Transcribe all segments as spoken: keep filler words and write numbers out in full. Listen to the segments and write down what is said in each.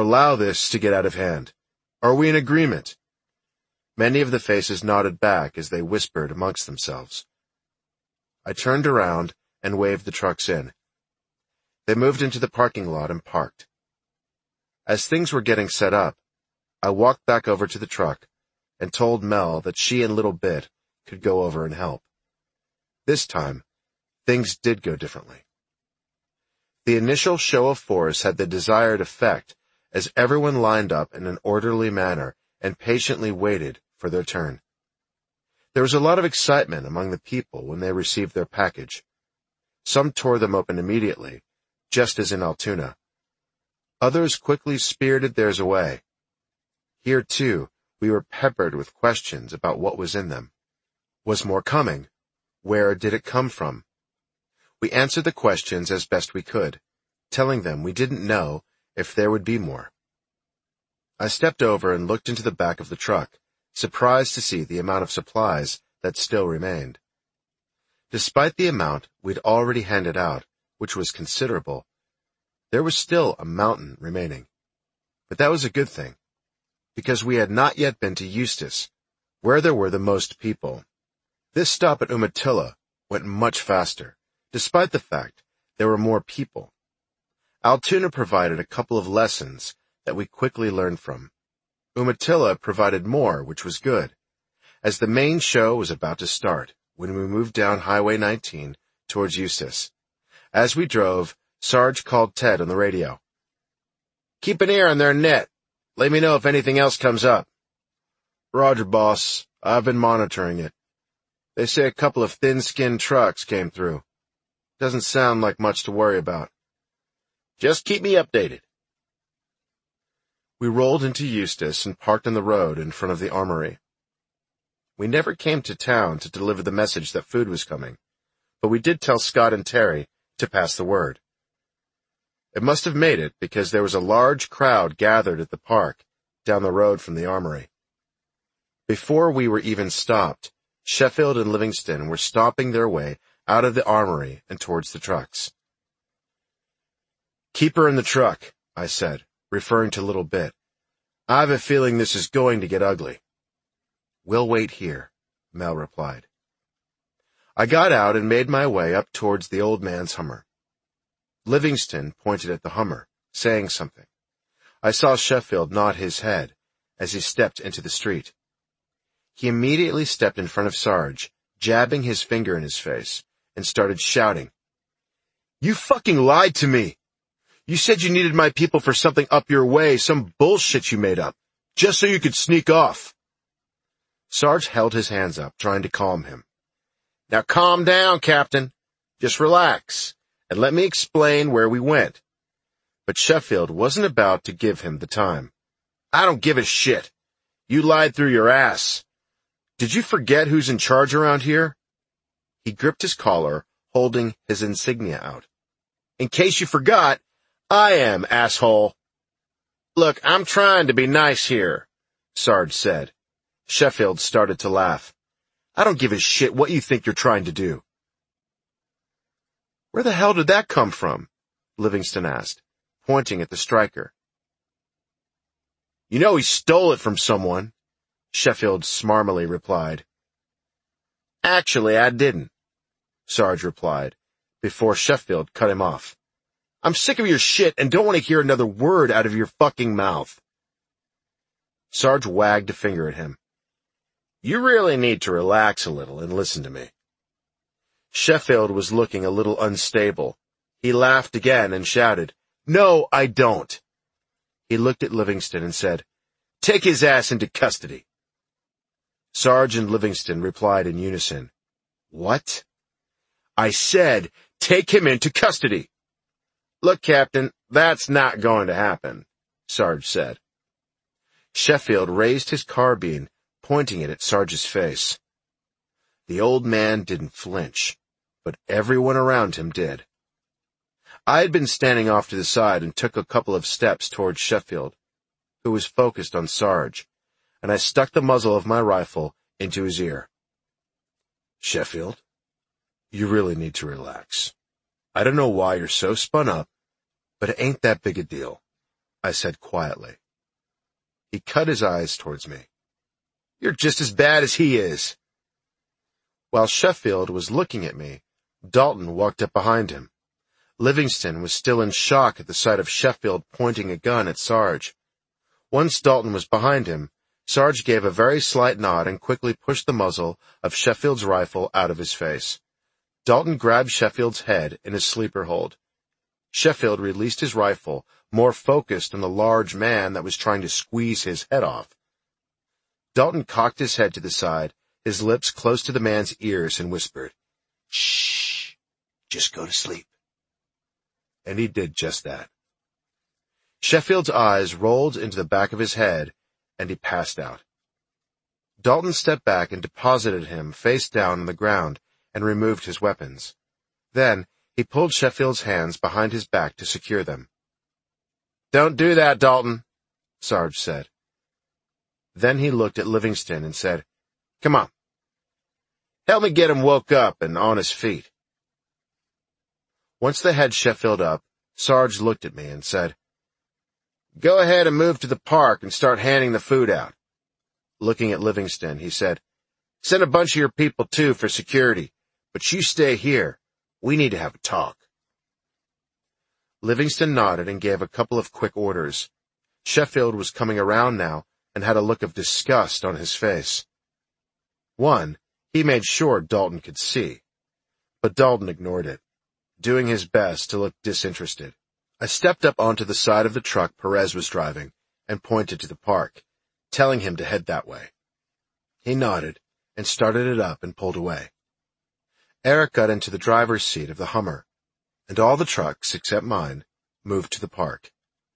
allow this to get out of hand. Are we in agreement?" Many of the faces nodded back as they whispered amongst themselves. I turned around and waved the trucks in. They moved into the parking lot and parked. As things were getting set up, I walked back over to the truck and told Mel that she and Little Bit could go over and help. This time, things did go differently. The initial show of force had the desired effect as everyone lined up in an orderly manner and patiently waited for their turn. There was a lot of excitement among the people when they received their package. Some tore them open immediately, just as in Altoona. Others quickly spirited theirs away. Here, too, we were peppered with questions about what was in them. Was more coming? Where did it come from? We answered the questions as best we could, telling them we didn't know if there would be more. I stepped over and looked into the back of the truck, surprised to see the amount of supplies that still remained. Despite the amount we'd already handed out, which was considerable, there was still a mountain remaining. But that was a good thing, because we had not yet been to Eustis, where there were the most people. This stop at Umatilla went much faster, despite the fact there were more people. Altoona provided a couple of lessons that we quickly learned from. Umatilla provided more, which was good, as the main show was about to start when we moved down Highway nineteen towards Eustis. As we drove, Sarge called Ted on the radio. "Keep an ear on their net. Let me know if anything else comes up." "Roger, boss. I've been monitoring it. They say a couple of thin-skinned trucks came through. Doesn't sound like much to worry about." "Just keep me updated." We rolled into Eustis and parked on the road in front of the armory. We never came to town to deliver the message that food was coming, but we did tell Scott and Terry to pass the word. It must have made it because there was a large crowd gathered at the park down the road from the armory. Before we were even stopped, Sheffield and Livingston were stomping their way out of the armory and towards the trucks. "Keep her in the truck," I said, referring to Little Bit. "I have a feeling this is going to get ugly." "We'll wait here," Mel replied. I got out and made my way up towards the old man's Hummer. Livingston pointed at the Hummer, saying something. I saw Sheffield nod his head as he stepped into the street. He immediately stepped in front of Sarge, jabbing his finger in his face, and started shouting. "You fucking lied to me! You said you needed my people for something up your way, some bullshit you made up, just so you could sneak off." Sarge held his hands up, trying to calm him. "Now calm down, Captain. Just relax, and let me explain where we went." But Sheffield wasn't about to give him the time. "I don't give a shit. You lied through your ass. Did you forget who's in charge around here?" He gripped his collar, holding his insignia out. "In case you forgot, I am, asshole." "Look, I'm trying to be nice here," Sarge said. Sheffield started to laugh. "I don't give a shit what you think you're trying to do." "Where the hell did that come from?" Livingston asked, pointing at the striker. "You know he stole it from someone," Sheffield smarmily replied. "Actually, I didn't," Sarge replied, before Sheffield cut him off. "I'm sick of your shit and don't want to hear another word out of your fucking mouth." Sarge wagged a finger at him. "You really need to relax a little and listen to me." Sheffield was looking a little unstable. He laughed again and shouted, "No, I don't." He looked at Livingston and said, "Take his ass into custody." Sarge and Livingston replied in unison, "What?" "I said, take him into custody." "Look, Captain, that's not going to happen," Sarge said. Sheffield raised his carbine, pointing it at Sarge's face. The old man didn't flinch, but everyone around him did. I had been standing off to the side and took a couple of steps towards Sheffield, who was focused on Sarge, and I stuck the muzzle of my rifle into his ear. "Sheffield, you really need to relax. I don't know why you're so spun up, but it ain't that big a deal. I said quietly. He cut his eyes towards me. You're just as bad as he is. While Sheffield was looking at me, Dalton walked up behind him. Livingston was still in shock at the sight of Sheffield pointing a gun at Sarge. Once Dalton was behind him, Sarge gave a very slight nod and quickly pushed the muzzle of Sheffield's rifle out of his face. Dalton grabbed Sheffield's head in his sleeper hold. Sheffield released his rifle, more focused on the large man that was trying to squeeze his head off. Dalton cocked his head to the side, his lips close to the man's ears, and whispered, "Shh, just go to sleep." And he did just that. Sheffield's eyes rolled into the back of his head, and he passed out. Dalton stepped back and deposited him face down on the ground and removed his weapons. Then he pulled Sheffield's hands behind his back to secure them. "Don't do that, Dalton," Sarge said. Then he looked at Livingston and said, "Come on. Help me get him woke up and on his feet." Once they had Sheffield up, Sarge looked at me and said, "Go ahead and move to the park and start handing the food out." Looking at Livingston, he said, "Send a bunch of your people too for security, but you stay here. We need to have a talk." Livingston nodded and gave a couple of quick orders. Sheffield was coming around now and had a look of disgust on his face. One, he made sure Dalton could see, but Dalton ignored it, doing his best to look disinterested. I stepped up onto the side of the truck Perez was driving and pointed to the park, telling him to head that way. He nodded and started it up and pulled away. Eric got into the driver's seat of the Hummer, and all the trucks, except mine, moved to the park.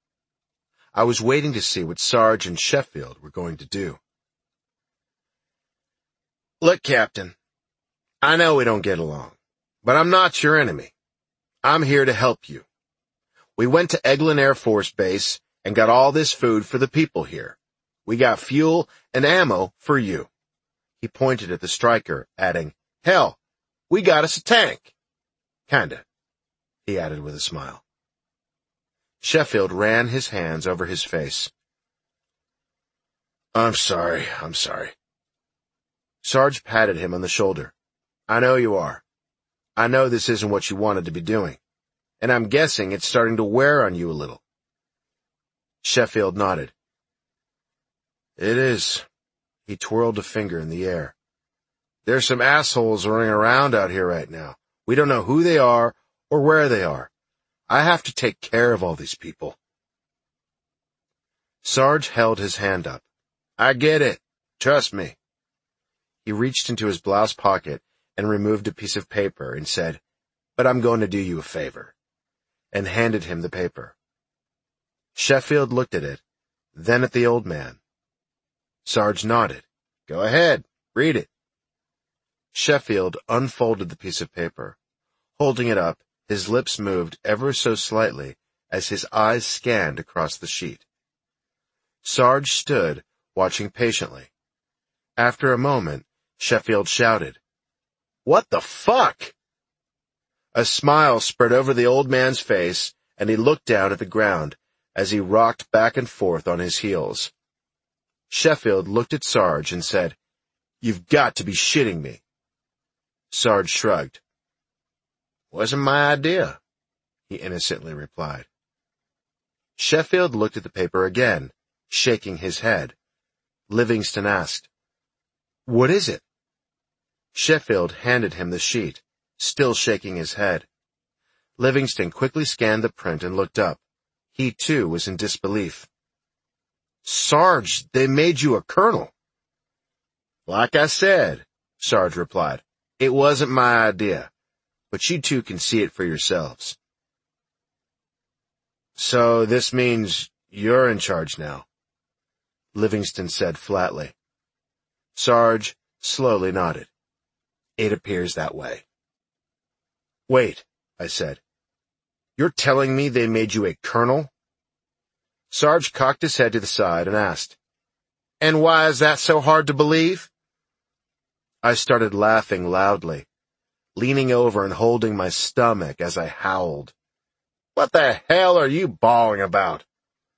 I was waiting to see what Sarge and Sheffield were going to do. "Look, Captain, I know we don't get along, but I'm not your enemy. I'm here to help you. We went to Eglin Air Force Base and got all this food for the people here. We got fuel and ammo for you." He pointed at the Stryker, adding, "Hell, we got us a tank." "Kinda," he added with a smile. Sheffield ran his hands over his face. "I'm sorry, I'm sorry." Sarge patted him on the shoulder. "I know you are. I know this isn't what you wanted to be doing, and I'm guessing it's starting to wear on you a little." Sheffield nodded. "It is." He twirled a finger in the air. "There's some assholes running around out here right now. We don't know who they are or where they are. I have to take care of all these people." Sarge held his hand up. "I get it. Trust me." He reached into his blouse pocket and removed a piece of paper and said, "But I'm going to do you a favor," and handed him the paper. Sheffield looked at it, then at the old man. Sarge nodded. "Go ahead, read it." Sheffield unfolded the piece of paper. Holding it up, his lips moved ever so slightly as his eyes scanned across the sheet. Sarge stood, watching patiently. After a moment, Sheffield shouted, "What the fuck?" A smile spread over the old man's face, and he looked down at the ground as he rocked back and forth on his heels. Sheffield looked at Sarge and said, "You've got to be shitting me." Sarge shrugged. "Wasn't my idea," he innocently replied. Sheffield looked at the paper again, shaking his head. Livingston asked, "What is it?" Sheffield handed him the sheet, still shaking his head. Livingston quickly scanned the print and looked up. He, too, was in disbelief. "Sarge, they made you a colonel." "Like I said," Sarge replied, "it wasn't my idea, but you two can see it for yourselves." "So this means you're in charge now," Livingston said flatly. Sarge slowly nodded. "It appears that way." "Wait," I said. "You're telling me they made you a colonel?" Sarge cocked his head to the side and asked, "And why is that so hard to believe?" I started laughing loudly, leaning over and holding my stomach as I howled. "What the hell are you bawling about?"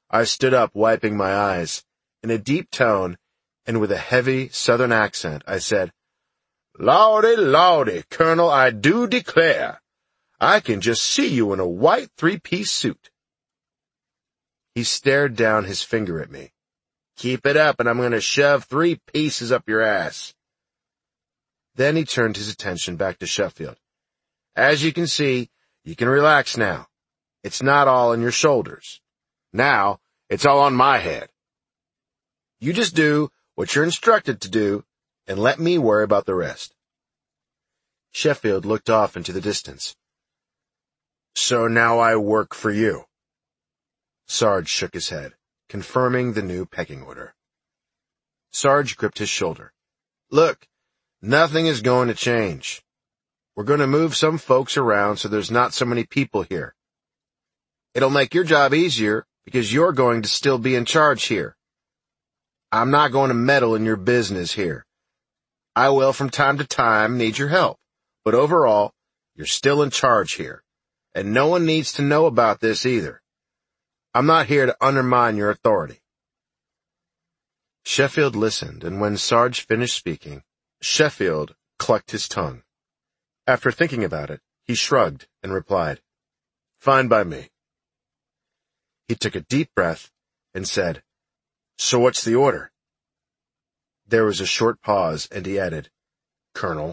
I stood up, wiping my eyes. In a deep tone, and with a heavy Southern accent, I said, "Lawdy, lawdy, Colonel, I do declare, I can just see you in a white three-piece suit." He stared down his finger at me. "Keep it up, and I'm going to shove three pieces up your ass." Then he turned his attention back to Sheffield. "As you can see, you can relax now. It's not all on your shoulders. Now, it's all on my head. You just do what you're instructed to do, and let me worry about the rest." Sheffield looked off into the distance. "So now I work for you." Sarge shook his head, confirming the new pecking order. Sarge gripped his shoulder. "Look, nothing is going to change. We're going to move some folks around so there's not so many people here. It'll make your job easier because you're going to still be in charge here. I'm not going to meddle in your business here. I will from time to time need your help, but overall, you're still in charge here, and no one needs to know about this either. I'm not here to undermine your authority." Sheffield listened, and when Sarge finished speaking, Sheffield clucked his tongue. After thinking about it, he shrugged and replied, "Fine by me." He took a deep breath and said, "So what's the order?" There was a short pause, and he added, "Colonel."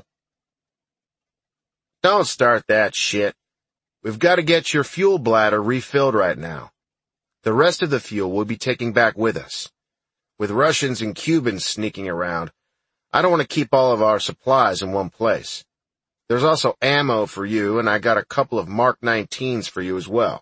"Don't start that shit. We've got to get your fuel bladder refilled right now. The rest of the fuel we'll be taking back with us. With Russians and Cubans sneaking around, I don't want to keep all of our supplies in one place. There's also ammo for you, and I got a couple of Mark nineteens for you as well."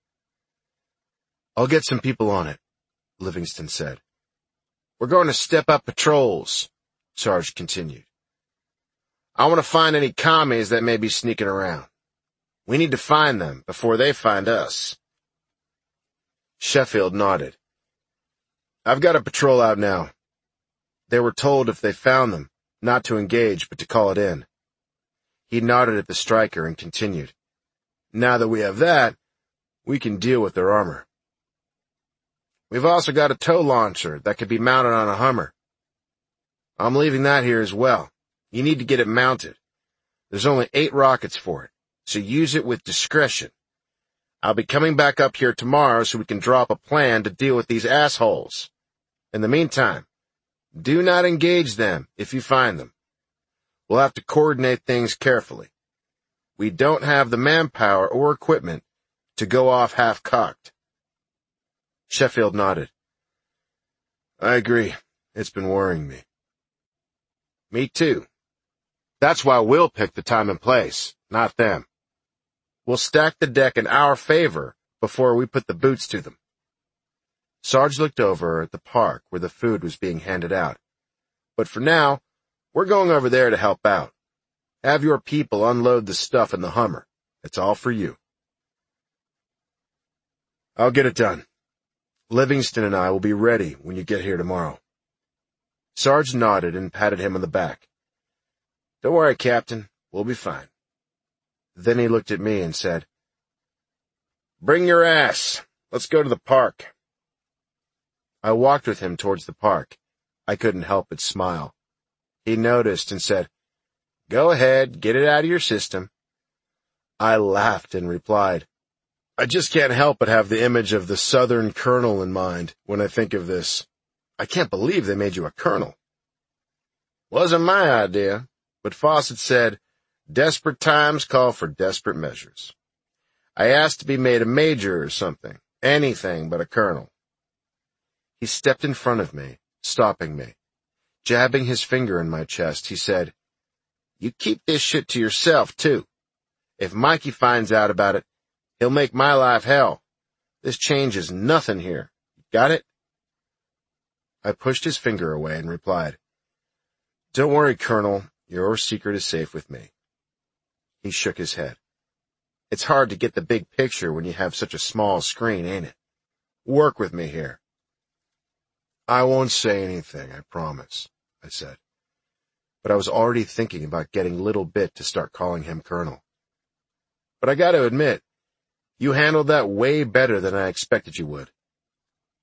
"I'll get some people on it," Livingston said. "We're going to step up patrols," Sarge continued. "I want to find any commies that may be sneaking around. We need to find them before they find us." Sheffield nodded. "I've got a patrol out now. They were told if they found them, not to engage, but to call it in." He nodded at the striker and continued, "Now that we have that, we can deal with their armor. We've also got a tow launcher that could be mounted on a Hummer. I'm leaving that here as well. You need to get it mounted. There's only eight rockets for it, so use it with discretion. I'll be coming back up here tomorrow so we can draw up a plan to deal with these assholes. In the meantime, do not engage them if you find them. We'll have to coordinate things carefully. We don't have the manpower or equipment to go off half-cocked." Sheffield nodded. "I agree. It's been worrying me." "Me too. That's why we'll pick the time and place, not them. We'll stack the deck in our favor before we put the boots to them." Sarge looked over at the park where the food was being handed out. "But for now, we're going over there to help out. Have your people unload the stuff in the Hummer. It's all for you." "I'll get it done. Livingston and I will be ready when you get here tomorrow." Sarge nodded and patted him on the back. "Don't worry, Captain. We'll be fine." Then he looked at me and said, "Bring your ass. Let's go to the park." I walked with him towards the park. I couldn't help but smile. He noticed and said, "Go ahead, get it out of your system." I laughed and replied, "I just can't help but have the image of the Southern colonel in mind when I think of this. I can't believe they made you a colonel." "Wasn't my idea, but Fawcett said, 'Desperate times call for desperate measures.' I asked to be made a major or something, anything but a colonel." He stepped in front of me, stopping me. Jabbing his finger in my chest, he said, "You keep this shit to yourself, too. If Mikey finds out about it, he'll make my life hell. This changes nothing here. Got it?" I pushed his finger away and replied, "Don't worry, Colonel. Your secret is safe with me." He shook his head. "It's hard to get the big picture when you have such a small screen, ain't it? Work with me here." "I won't say anything, I promise," I said. But I was already thinking about getting Little Bit to start calling him Colonel. "But I got to admit, you handled that way better than I expected you would."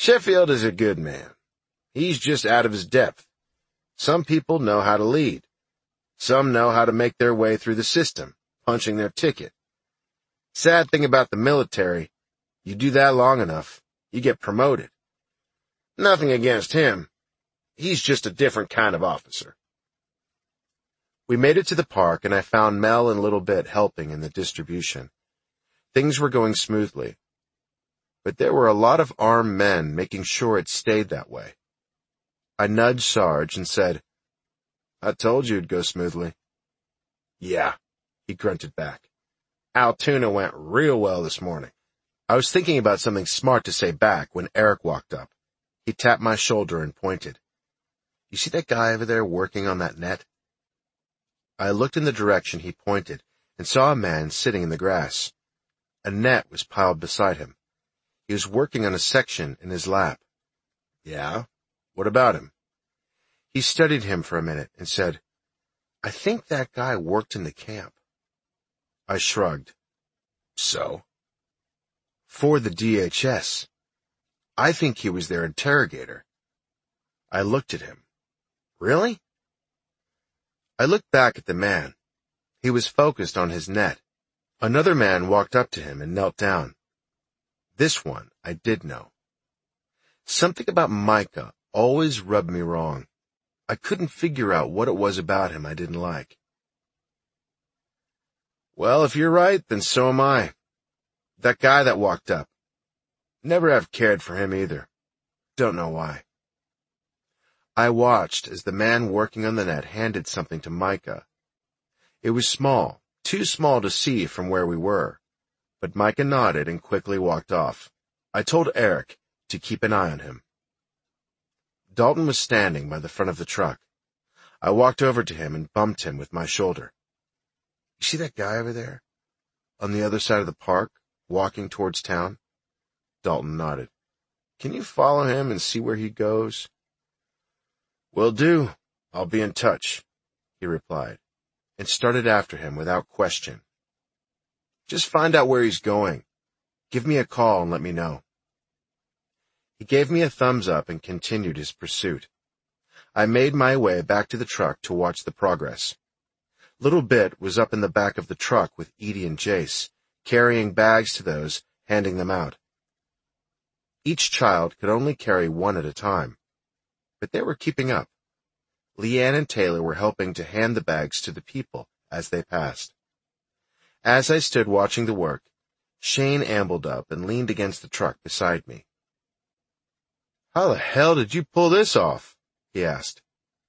Sheffield is a good man. He's just out of his depth. Some people know how to lead. Some know how to make their way through the system, punching their ticket. Sad thing about the military, you do that long enough, you get promoted. Nothing against him. He's just a different kind of officer. We made it to the park, and I found Mel and Little Bit helping in the distribution. Things were going smoothly, but there were a lot of armed men making sure it stayed that way. I nudged Sarge and said, "I told you it'd go smoothly." "Yeah," he grunted back. "Altoona went real well this morning." I was thinking about something smart to say back when Eric walked up. He tapped my shoulder and pointed. "You see that guy over there working on that net?" I looked in the direction he pointed and saw a man sitting in the grass. A net was piled beside him. He was working on a section in his lap. "Yeah? What about him?" He studied him for a minute and said, "I think that guy worked in the camp." I shrugged. "So?" "For the D H S. I think he was their interrogator." I looked at him. "Really?" I looked back at the man. He was focused on his net. Another man walked up to him and knelt down. This one I did know. Something about Micah always rubbed me wrong. I couldn't figure out what it was about him I didn't like. "Well, if you're right, then so am I. That guy that walked up. Never have cared for him either. Don't know why." I watched as the man working on the net handed something to Micah. It was small, too small to see from where we were, but Micah nodded and quickly walked off. I told Eric to keep an eye on him. Dalton was standing by the front of the truck. I walked over to him and bumped him with my shoulder. "You see that guy over there? On the other side of the park, walking towards town?" Dalton nodded. "Can you follow him and see where he goes?" "Will do. I'll be in touch," he replied, and started after him without question. "Just find out where he's going. Give me a call and let me know." He gave me a thumbs up and continued his pursuit. I made my way back to the truck to watch the progress. Little Bit was up in the back of the truck with Edie and Jace, carrying bags to those, handing them out. Each child could only carry one at a time, but they were keeping up. Leanne and Taylor were helping to hand the bags to the people as they passed. As I stood watching the work, Shane ambled up and leaned against the truck beside me. "How the hell did you pull this off?" he asked.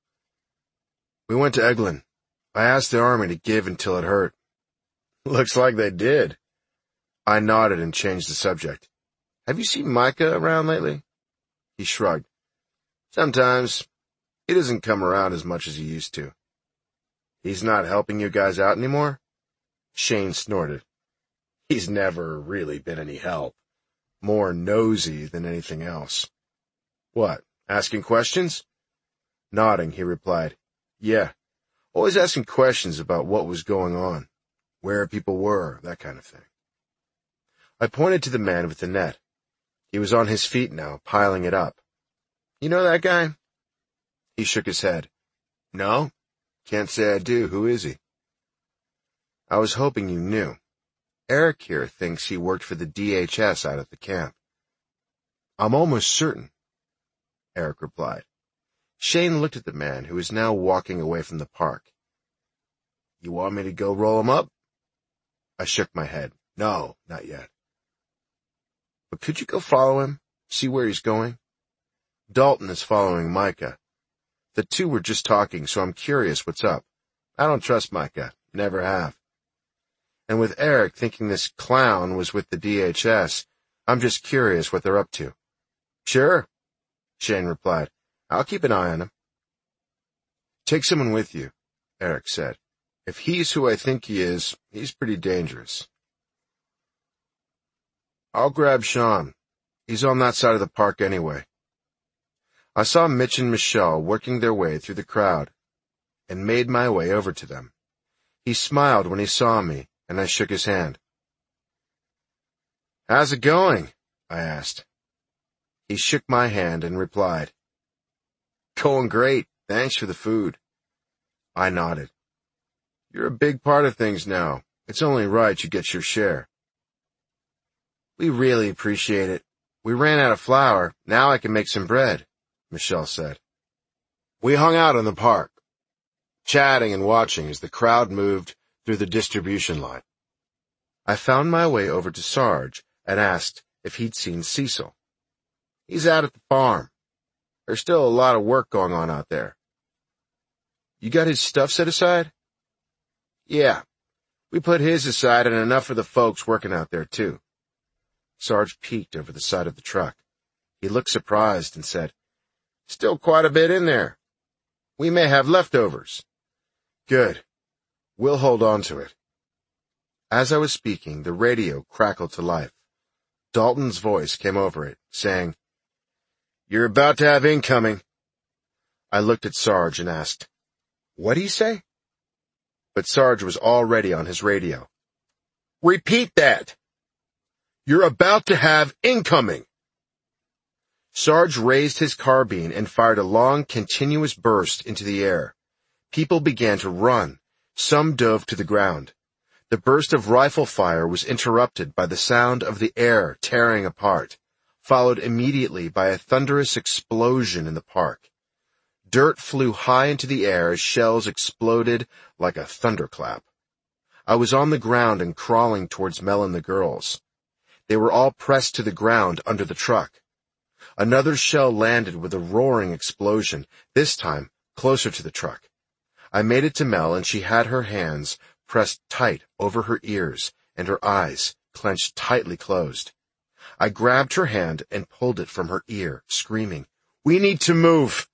"We went to Eglin. I asked the army to give until it hurt." "Looks like they did." I nodded and changed the subject. "Have you seen Micah around lately?" He shrugged. "Sometimes. He doesn't come around as much as he used to." "He's not helping you guys out anymore?" Shane snorted. "He's never really been any help. More nosy than anything else." "What, asking questions?" Nodding, he replied, "Yeah, always asking questions about what was going on, where people were, that kind of thing." I pointed to the man with the net. He was on his feet now, piling it up. "You know that guy?" He shook his head. "No, can't say I do. Who is he?" "I was hoping you knew. Eric here thinks he worked for the D H S out at the camp." "I'm almost certain," Eric replied. Shane looked at the man who was now walking away from the park. "You want me to go roll him up?" I shook my head. "No, not yet." "But could you go follow him, see where he's going?" Dalton is following Micah. The two were just talking, so I'm curious what's up. I don't trust Micah, never have. And with Eric thinking this clown was with the D H S, I'm just curious what they're up to. "Sure," Shane replied. "I'll keep an eye on him." "Take someone with you," Eric said. "If he's who I think he is, he's pretty dangerous." "I'll grab Sean. He's on that side of the park anyway." I saw Mitch and Michelle working their way through the crowd and made my way over to them. He smiled when he saw me, and I shook his hand. "How's it going?" I asked. He shook my hand and replied, "Going great. Thanks for the food." I nodded. "You're a big part of things now. It's only right you get your share." "We really appreciate it. We ran out of flour. Now I can make some bread," Michelle said. We hung out in the park, chatting and watching as the crowd moved through the distribution line. I found my way over to Sarge and asked if he'd seen Cecil. "He's out at the farm. There's still a lot of work going on out there." "You got his stuff set aside?" "Yeah, we put his aside and enough for the folks working out there, too." Sarge peeked over the side of the truck. He looked surprised and said, "Still quite a bit in there. We may have leftovers." "Good. We'll hold on to it." As I was speaking, the radio crackled to life. Dalton's voice came over it, saying, "You're about to have incoming." I looked at Sarge and asked, "What'd he say?" But Sarge was already on his radio. "Repeat that. You're about to have incoming." Sarge raised his carbine and fired a long, continuous burst into the air. People began to run. Some dove to the ground. The burst of rifle fire was interrupted by the sound of the air tearing apart, followed immediately by a thunderous explosion in the park. Dirt flew high into the air as shells exploded like a thunderclap. I was on the ground and crawling towards Mel and the girls. They were all pressed to the ground under the truck. Another shell landed with a roaring explosion, this time closer to the truck. I made it to Mel, and she had her hands pressed tight over her ears and her eyes clenched tightly closed. I grabbed her hand and pulled it from her ear, screaming, "We need to move!"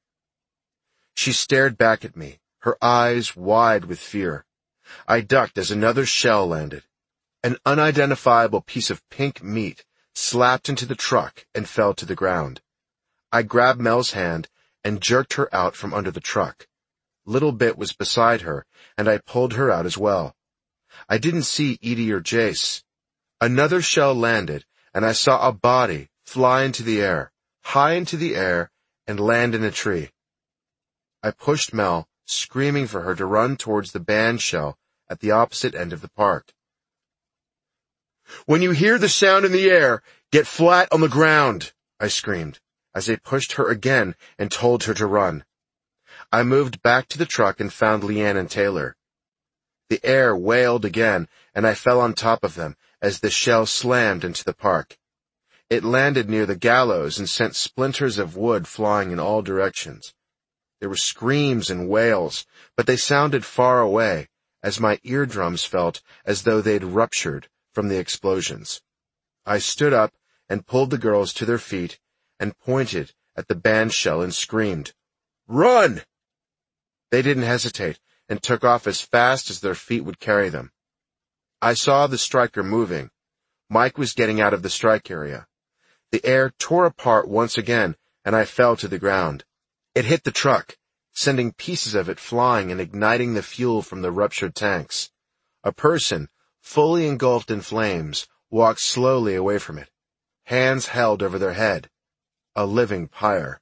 She stared back at me, her eyes wide with fear. I ducked as another shell landed. An unidentifiable piece of pink meat slapped into the truck and fell to the ground. I grabbed Mel's hand and jerked her out from under the truck. Little Bit was beside her, and I pulled her out as well. I didn't see Edie or Jace. Another shell landed, and I saw a body fly into the air, high into the air, and land in a tree. I pushed Mel, screaming for her to run towards the band shell at the opposite end of the park. "When you hear the sound in the air, get flat on the ground," I screamed, as I pushed her again and told her to run. I moved back to the truck and found Leanne and Taylor. The air wailed again, and I fell on top of them as the shell slammed into the park. It landed near the gallows and sent splinters of wood flying in all directions. There were screams and wails, but they sounded far away, as my eardrums felt as though they'd ruptured from the explosions. I stood up and pulled the girls to their feet and pointed at the band shell and screamed, "Run!" They didn't hesitate and took off as fast as their feet would carry them. I saw the striker moving. Mike was getting out of the strike area. The air tore apart once again, and I fell to the ground. It hit the truck, sending pieces of it flying and igniting the fuel from the ruptured tanks. A person, fully engulfed in flames, walked slowly away from it, hands held over their head. A living pyre.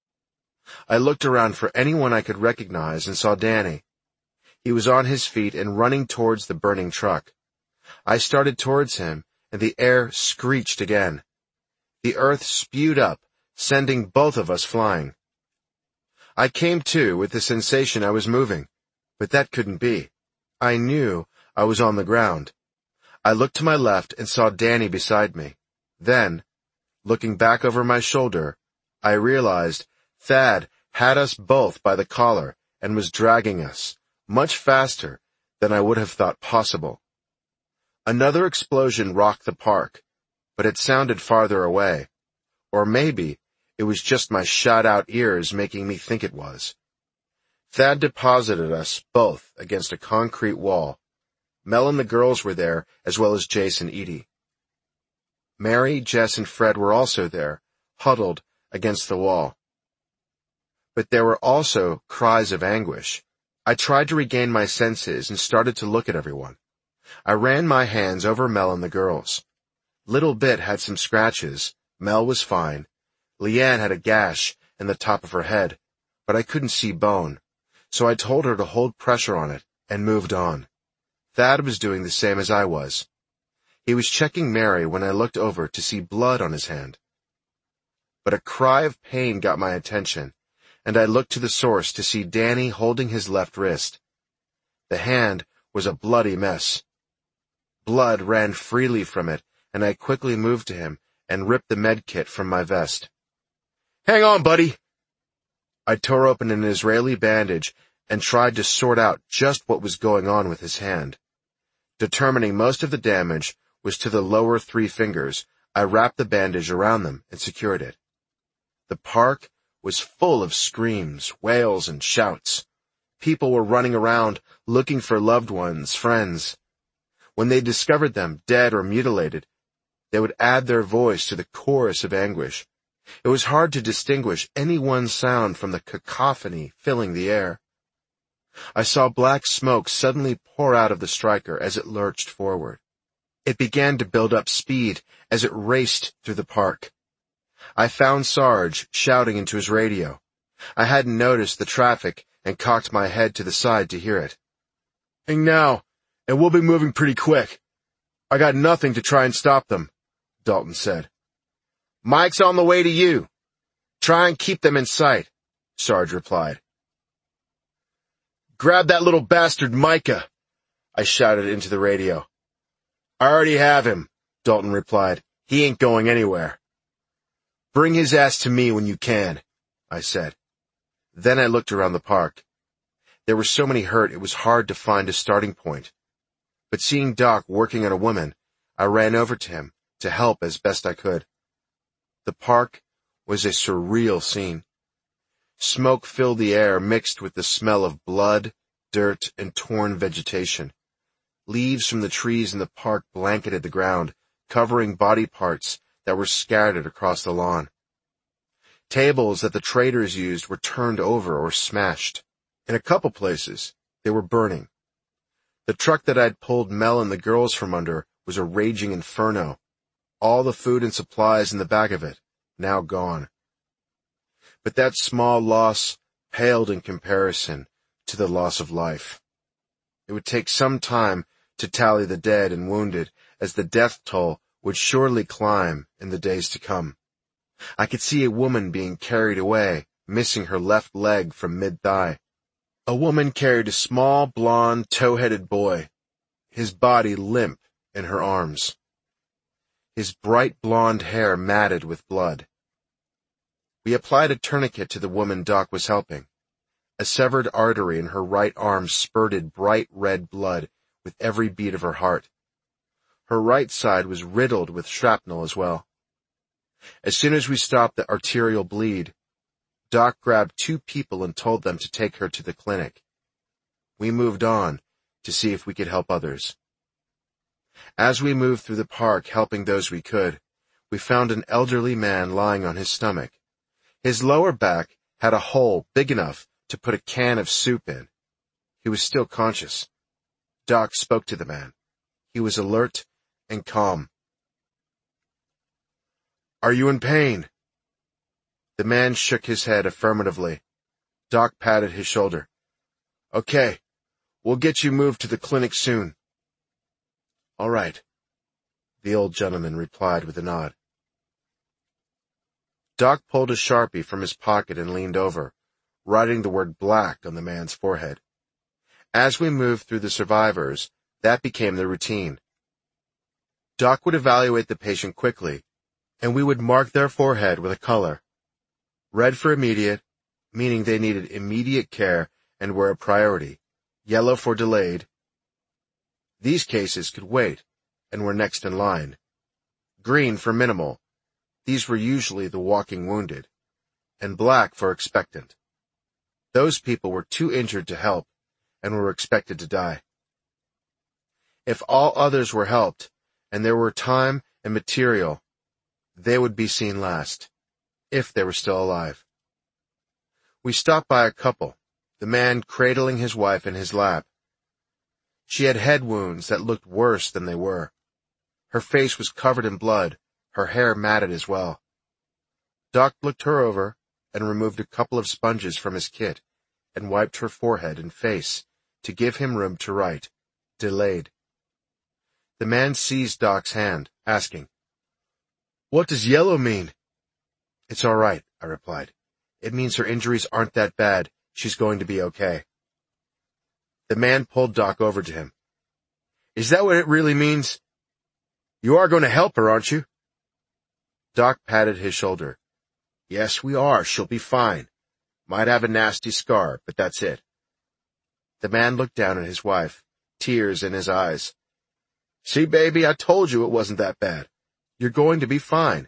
I looked around for anyone I could recognize and saw Danny. He was on his feet and running towards the burning truck. I started towards him, and the air screeched again. The earth spewed up, sending both of us flying. I came to with the sensation I was moving, but that couldn't be. I knew I was on the ground. I looked to my left and saw Danny beside me. Then, looking back over my shoulder, I realized Thad had us both by the collar and was dragging us, much faster than I would have thought possible. Another explosion rocked the park, but it sounded farther away. Or maybe it was just my shot-out ears making me think it was. Thad deposited us both against a concrete wall. Mel and the girls were there, as well as Jace and Edie. Mary, Jess, and Fred were also there, huddled against the wall. But there were also cries of anguish. I tried to regain my senses and started to look at everyone. I ran my hands over Mel and the girls. Little Bit had some scratches. Mel was fine. Leanne had a gash in the top of her head, but I couldn't see bone, so I told her to hold pressure on it and moved on. Thad was doing the same as I was. He was checking Mary when I looked over to see blood on his hand. But a cry of pain got my attention, and I looked to the source to see Danny holding his left wrist. The hand was a bloody mess. Blood ran freely from it, and I quickly moved to him and ripped the med kit from my vest. "Hang on, buddy!" I tore open an Israeli bandage and tried to sort out just what was going on with his hand. Determining most of the damage was to the lower three fingers, I wrapped the bandage around them and secured it. The park was full of screams, wails, and shouts. People were running around looking for loved ones, friends. When they discovered them dead or mutilated, they would add their voice to the chorus of anguish. It was hard to distinguish any one sound from the cacophony filling the air. I saw black smoke suddenly pour out of the striker as it lurched forward. It began to build up speed as it raced through the park. I found Sarge shouting into his radio. I hadn't noticed the traffic and cocked my head to the side to hear it. "And now, and we'll be moving pretty quick. I got nothing to try and stop them," Dalton said. "Mike's on the way to you. Try and keep them in sight," Sarge replied. "Grab that little bastard Micah," I shouted into the radio. "I already have him," Dalton replied. "He ain't going anywhere." "Bring his ass to me when you can," I said. Then I looked around the park. There were so many hurt it was hard to find a starting point. But seeing Doc working on a woman, I ran over to him to help as best I could. The park was a surreal scene. Smoke filled the air mixed with the smell of blood, dirt, and torn vegetation. Leaves from the trees in the park blanketed the ground, covering body parts that were scattered across the lawn. Tables that the traders used were turned over or smashed. In a couple places, they were burning. The truck that I'd pulled Mel and the girls from under was a raging inferno. All the food and supplies in the back of it, now gone. But that small loss paled in comparison to the loss of life. It would take some time to tally the dead and wounded, as the death toll would surely climb in the days to come. I could see a woman being carried away, missing her left leg from mid-thigh. A woman carried a small, blond, tow-headed boy, his body limp in her arms. His bright blonde hair matted with blood. We applied a tourniquet to the woman Doc was helping. A severed artery in her right arm spurted bright red blood with every beat of her heart. Her right side was riddled with shrapnel as well. As soon as we stopped the arterial bleed, Doc grabbed two people and told them to take her to the clinic. We moved on to see if we could help others. As we moved through the park helping those we could, we found an elderly man lying on his stomach. His lower back had a hole big enough to put a can of soup in. He was still conscious. Doc spoke to the man. He was alert and calm. "Are you in pain?" The man shook his head affirmatively. Doc patted his shoulder. "Okay, we'll get you moved to the clinic soon." "All right," the old gentleman replied with a nod. Doc pulled a Sharpie from his pocket and leaned over, writing the word black on the man's forehead. As we moved through the survivors, that became the routine. Doc would evaluate the patient quickly, and we would mark their forehead with a color. Red for immediate, meaning they needed immediate care and were a priority. Yellow for delayed. These cases could wait and were next in line. Green for minimal. These were usually the walking wounded. And black for expectant. Those people were too injured to help and were expected to die. If all others were helped, and there were time and material, they would be seen last, if they were still alive. We stopped by a couple, the man cradling his wife in his lap. She had head wounds that looked worse than they were. Her face was covered in blood, her hair matted as well. Doc looked her over and removed a couple of sponges from his kit and wiped her forehead and face to give him room to write, delayed. The man seized Doc's hand, asking, "What does yellow mean?" "It's all right," I replied. "It means her injuries aren't that bad. She's going to be okay." The man pulled Doc over to him. "Is that what it really means? You are going to help her, aren't you?" Doc patted his shoulder. "Yes, we are. She'll be fine. Might have a nasty scar, but that's it." The man looked down at his wife, tears in his eyes. "See, baby, I told you it wasn't that bad. You're going to be fine."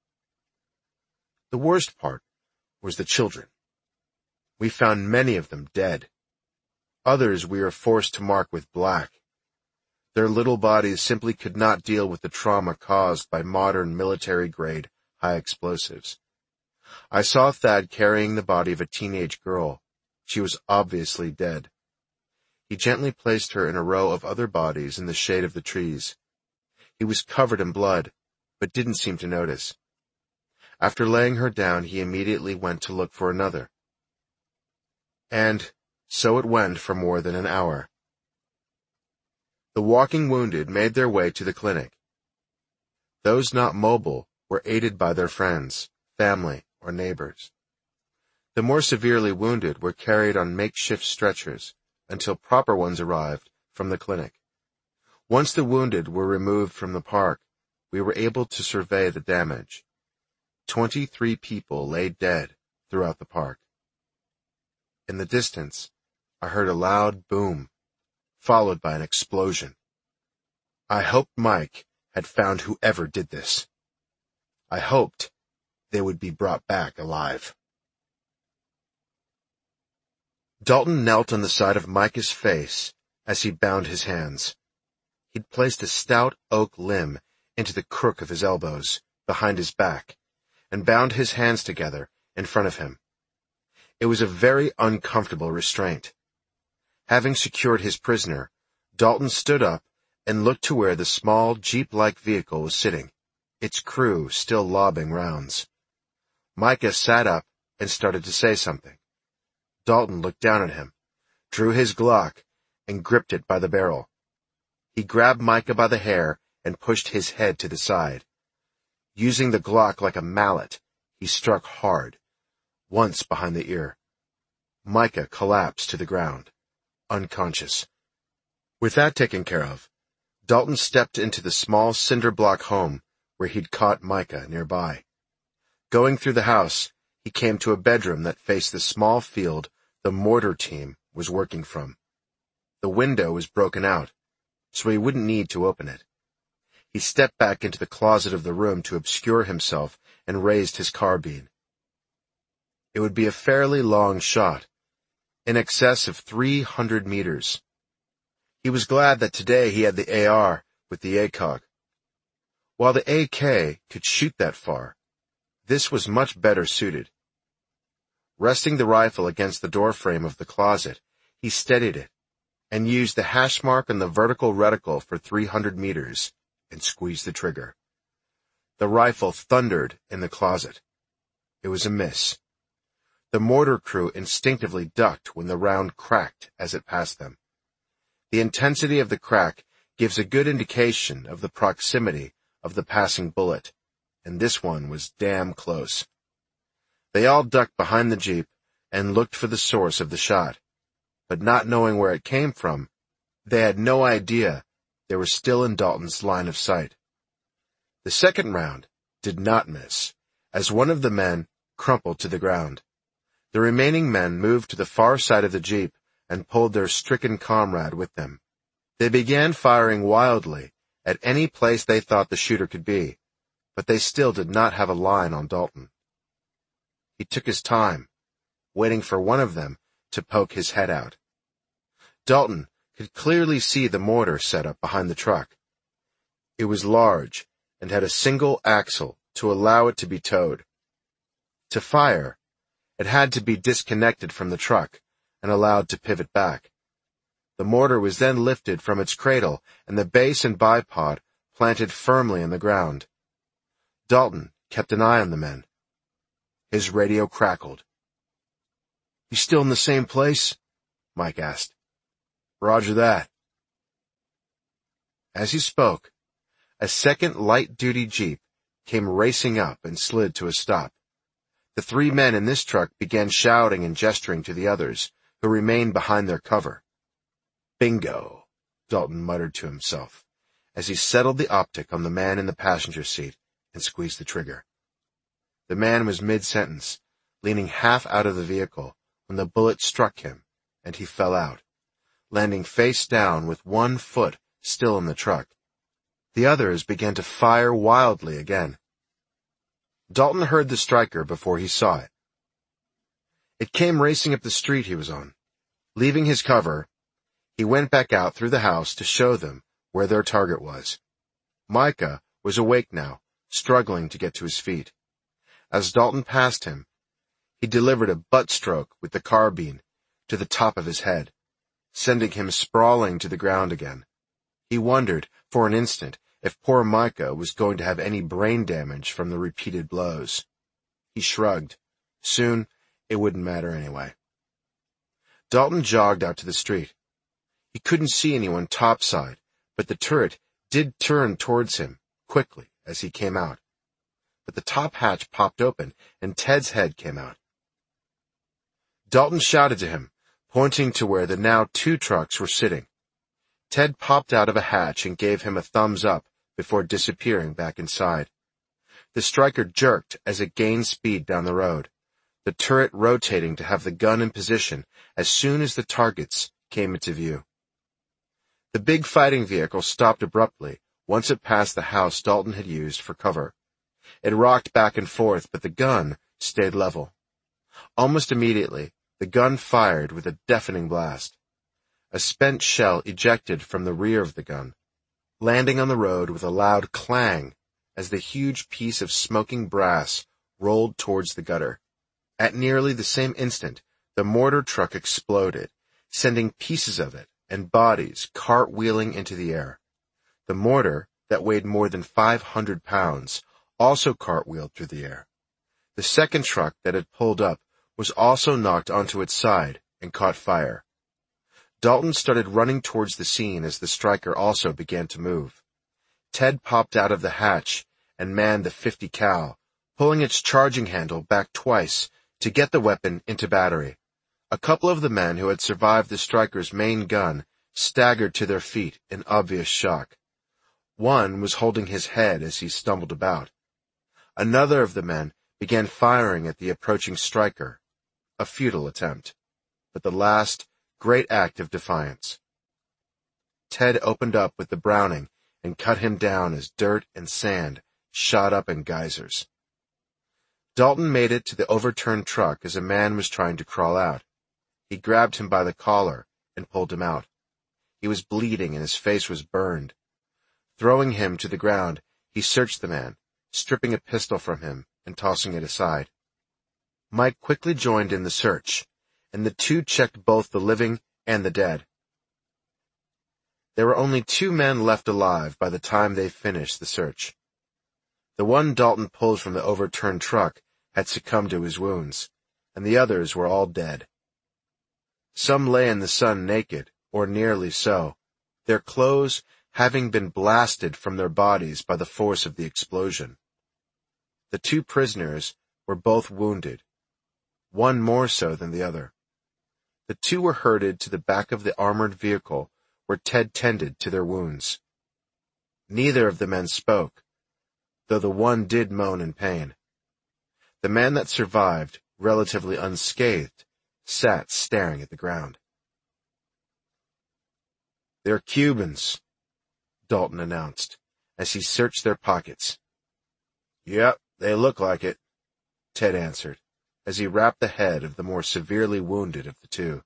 The worst part was the children. We found many of them dead. Others we were forced to mark with black. Their little bodies simply could not deal with the trauma caused by modern military-grade high explosives. I saw Thad carrying the body of a teenage girl. She was obviously dead. He gently placed her in a row of other bodies in the shade of the trees. He was covered in blood, but didn't seem to notice. After laying her down, he immediately went to look for another. And so it went for more than an hour. The walking wounded made their way to the clinic. Those not mobile were aided by their friends, family, or neighbors. The more severely wounded were carried on makeshift stretchers until proper ones arrived from the clinic. Once the wounded were removed from the park, we were able to survey the damage. Twenty-three people lay dead throughout the park. In the distance, I heard a loud boom, followed by an explosion. I hoped Mike had found whoever did this. I hoped they would be brought back alive. Dalton knelt on the side of Micah's face as he bound his hands. He'd placed a stout oak limb into the crook of his elbows, behind his back, and bound his hands together in front of him. It was a very uncomfortable restraint. Having secured his prisoner, Dalton stood up and looked to where the small jeep-like vehicle was sitting, its crew still lobbing rounds. Micah sat up and started to say something. Dalton looked down at him, drew his Glock, and gripped it by the barrel. He grabbed Micah by the hair and pushed his head to the side. Using the Glock like a mallet, he struck hard, once behind the ear. Micah collapsed to the ground, unconscious. With that taken care of, Dalton stepped into the small cinder-block home where he'd caught Micah nearby. Going through the house, he came to a bedroom that faced the small field the mortar team was working from. The window was broken out, so he wouldn't need to open it. He stepped back into the closet of the room to obscure himself and raised his carbine. It would be a fairly long shot, in excess of three hundred meters. He was glad that today he had the A R with the A C O G. While the A K could shoot that far, this was much better suited. Resting the rifle against the doorframe of the closet, he steadied it and used the hash mark on the vertical reticle for three hundred meters and squeezed the trigger. The rifle thundered in the closet. It was a miss. The mortar crew instinctively ducked when the round cracked as it passed them. The intensity of the crack gives a good indication of the proximity of the passing bullet, and this one was damn close. They all ducked behind the jeep and looked for the source of the shot, but not knowing where it came from, they had no idea they were still in Dalton's line of sight. The second round did not miss, as one of the men crumpled to the ground. The remaining men moved to the far side of the jeep and pulled their stricken comrade with them. They began firing wildly at any place they thought the shooter could be, but they still did not have a line on Dalton. He took his time, waiting for one of them to poke his head out. Dalton could clearly see the mortar set up behind the truck. It was large and had a single axle to allow it to be towed. To fire, it had to be disconnected from the truck and allowed to pivot back. The mortar was then lifted from its cradle and the base and bipod planted firmly in the ground. Dalton kept an eye on the men. His radio crackled. "You still in the same place?" Mike asked. "Roger that." As he spoke, a second light-duty Jeep came racing up and slid to a stop. The three men in this truck began shouting and gesturing to the others, who remained behind their cover. "Bingo," Dalton muttered to himself, as he settled the optic on the man in the passenger seat and squeezed the trigger. The man was mid-sentence, leaning half out of the vehicle, when the bullet struck him, and he fell out, landing face down with one foot still in the truck. The others began to fire wildly again. Dalton heard the striker before he saw it. It came racing up the street he was on. Leaving his cover, he went back out through the house to show them where their target was. Micah was awake now, struggling to get to his feet. As Dalton passed him, he delivered a butt stroke with the carbine to the top of his head, sending him sprawling to the ground again. He wondered, for an instant, if poor Micah was going to have any brain damage from the repeated blows. He shrugged. Soon, it wouldn't matter anyway. Dalton jogged out to the street. He couldn't see anyone topside, but the turret did turn towards him quickly as he came out. But the top hatch popped open, and Ted's head came out. Dalton shouted to him, pointing to where the now two trucks were sitting. Ted popped out of a hatch and gave him a thumbs up before disappearing back inside. The striker jerked as it gained speed down the road, the turret rotating to have the gun in position as soon as the targets came into view. The big fighting vehicle stopped abruptly once it passed the house Dalton had used for cover. It rocked back and forth, but the gun stayed level. Almost immediately, the gun fired with a deafening blast. A spent shell ejected from the rear of the gun, landing on the road with a loud clang as the huge piece of smoking brass rolled towards the gutter. At nearly the same instant, the mortar truck exploded, sending pieces of it and bodies cartwheeling into the air. The mortar, that weighed more than five hundred pounds, also cartwheeled through the air. The second truck that had pulled up was also knocked onto its side and caught fire. Dalton started running towards the scene as the striker also began to move. Ted popped out of the hatch and manned the fifty cal, pulling its charging handle back twice to get the weapon into battery. A couple of the men who had survived the striker's main gun staggered to their feet in obvious shock. One was holding his head as he stumbled about. Another of the men began firing at the approaching striker, a futile attempt, but the last great act of defiance. Ted opened up with the Browning and cut him down as dirt and sand shot up in geysers. Dalton made it to the overturned truck as a man was trying to crawl out. He grabbed him by the collar and pulled him out. He was bleeding and his face was burned. Throwing him to the ground, he searched the man, stripping a pistol from him and tossing it aside. Mike quickly joined in the search, and the two checked both the living and the dead. There were only two men left alive by the time they finished the search. The one Dalton pulled from the overturned truck had succumbed to his wounds, and the others were all dead. Some lay in the sun naked, or nearly so, their clothes having been blasted from their bodies by the force of the explosion. The two prisoners were both wounded, one more so than the other. The two were herded to the back of the armored vehicle where Ted tended to their wounds. Neither of the men spoke, though the one did moan in pain. The man that survived, relatively unscathed, sat staring at the ground. "They're Cubans," Dalton announced, as he searched their pockets. "Yep, they look like it," Ted answered, as he wrapped the head of the more severely wounded of the two.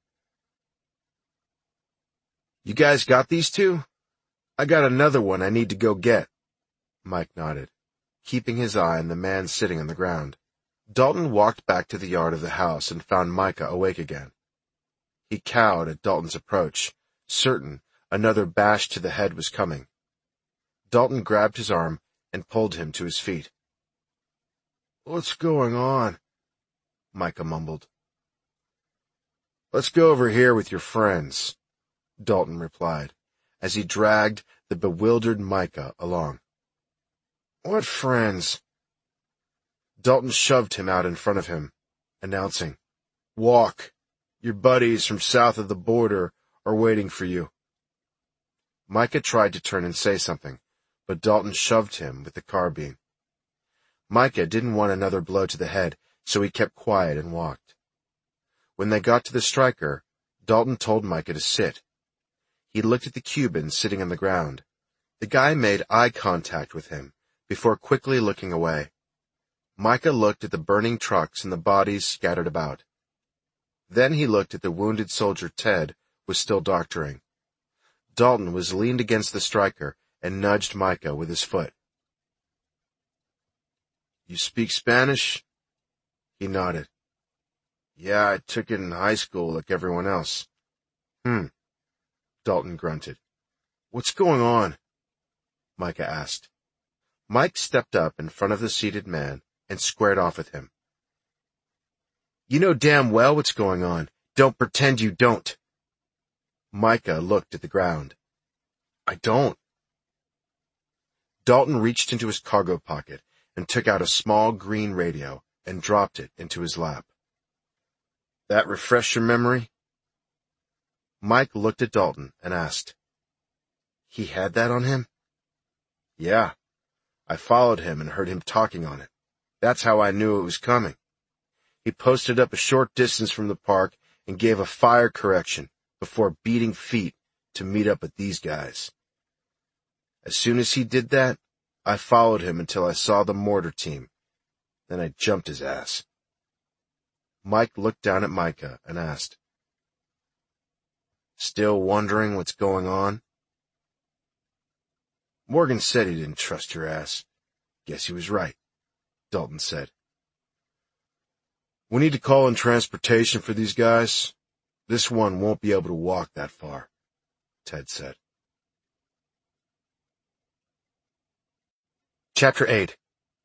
"You guys got these two? I got another one I need to go get." Mike nodded, keeping his eye on the man sitting on the ground. Dalton walked back to the yard of the house and found Micah awake again. He cowed at Dalton's approach, certain another bash to the head was coming. Dalton grabbed his arm and pulled him to his feet. "What's going on?" Micah mumbled. Let's go over here with your friends, Dalton replied, as he dragged the bewildered Micah along. What friends? Dalton shoved him out in front of him, announcing, Walk. Your buddies from south of the border are waiting for you. Micah tried to turn and say something, but Dalton shoved him with the carbine. Micah didn't want another blow to the head, so he kept quiet and walked. When they got to the striker, Dalton told Micah to sit. He looked at the Cuban sitting on the ground. The guy made eye contact with him before quickly looking away. Micah looked at the burning trucks and the bodies scattered about. Then he looked at the wounded soldier Ted was still doctoring. Dalton was leaned against the striker and nudged Micah with his foot. You speak Spanish? He nodded. Yeah, I took it in high school like everyone else. Hmm. Dalton grunted. What's going on? Micah asked. Mike stepped up in front of the seated man and squared off with him. You know damn well what's going on. Don't pretend you don't. Micah looked at the ground. I don't. Dalton reached into his cargo pocket and took out a small green radio and dropped it into his lap. That refresh your memory? Mike looked at Dalton and asked. He had that on him? Yeah. I followed him and heard him talking on it. That's how I knew it was coming. He posted up a short distance from the park and gave a fire correction before beating feet to meet up with these guys. As soon as he did that, I followed him until I saw the mortar team. Then I jumped his ass. Mike looked down at Micah and asked, Still wondering what's going on? Morgan said he didn't trust your ass. Guess he was right, Dalton said. We need to call in transportation for these guys. This one won't be able to walk that far, Ted said. Chapter eight.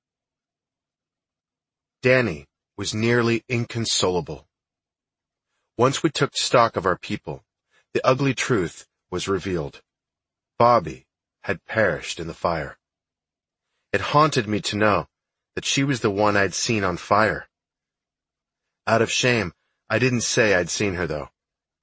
Danny was nearly inconsolable. Once we took stock of our people, the ugly truth was revealed. Bobby had perished in the fire. It haunted me to know that she was the one I'd seen on fire. Out of shame, I didn't say I'd seen her, though.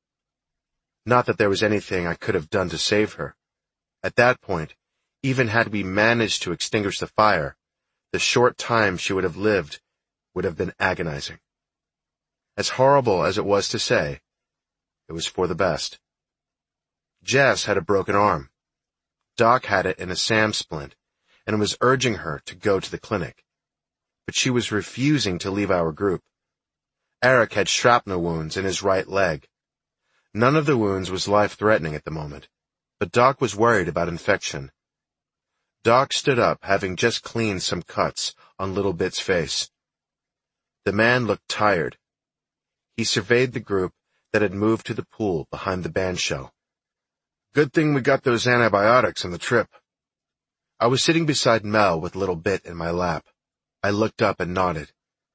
Not that there was anything I could have done to save her. At that point, even had we managed to extinguish the fire, the short time she would have lived would have been agonizing. As horrible as it was to say, it was for the best. Jess had a broken arm. Doc had it in a SAM splint and was urging her to go to the clinic. But she was refusing to leave our group. Eric had shrapnel wounds in his right leg. None of the wounds was life-threatening at the moment, but Doc was worried about infection. Doc stood up, having just cleaned some cuts on Little Bit's face. The man looked tired. He surveyed the group that had moved to the pool behind the band shell. Good thing we got those antibiotics on the trip. I was sitting beside Mel with Little Bit in my lap. I looked up and nodded.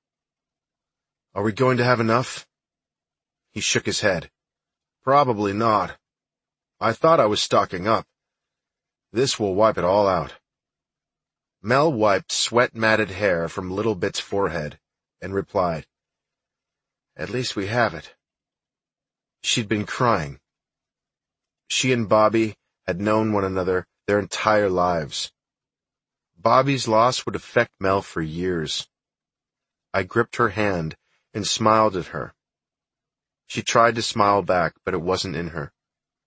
Are we going to have enough? He shook his head. Probably not. I thought I was stocking up. This will wipe it all out. Mel wiped sweat-matted hair from Little Bit's forehead and replied, At least we have it. She'd been crying. She and Bobby had known one another their entire lives. Bobby's loss would affect Mel for years. I gripped her hand and smiled at her. She tried to smile back, but it wasn't in her.